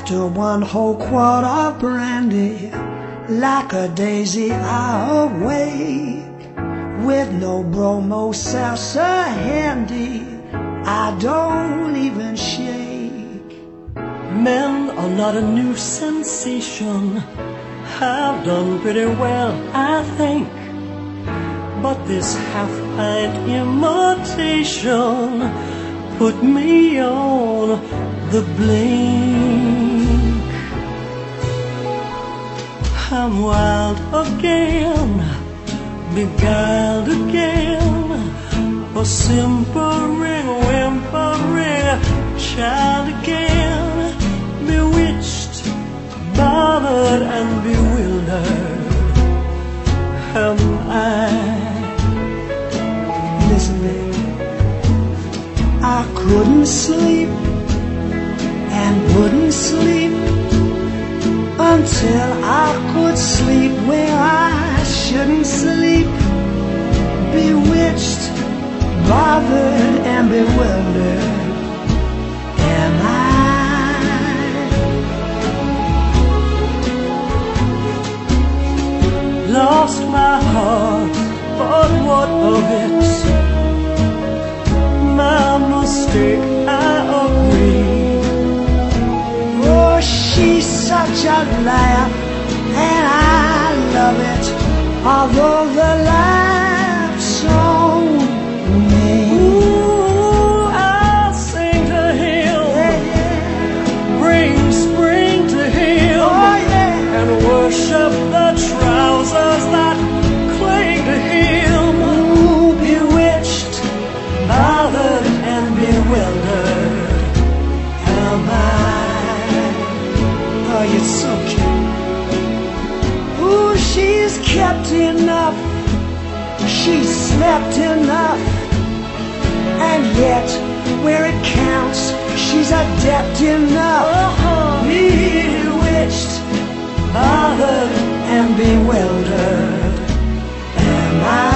After one whole quart of brandy, like a daisy I awake. With no bromo salsa handy, I don't even shake. Men are not a new sensation, have done pretty well, I think. But this half-pint imitation put me on the blink. I'm wild again, beguiled again, a simpering, whimpering child again, bewitched, bothered and bewildered am I. Listen, baby, I couldn't sleep and wouldn't sleep until I could sleep where I shouldn't sleep. Bewitched, bothered and bewildered am I. Lost my heart, but what of it? My mistake, I agree. Oh, she's such a liar, and I love it, although the laugh's so mean. Ooh, I'll sing to him, Yeah, yeah. bring spring to him, Oh, yeah. and worship the trousers that cling to him. Ooh, bewitched, Bothered and bewildered am I. oh, you're so cute. Ooh, she's kept enough, she's slept enough, and yet where it counts, she's adept enough. Bewitched, bothered and bewildered am I.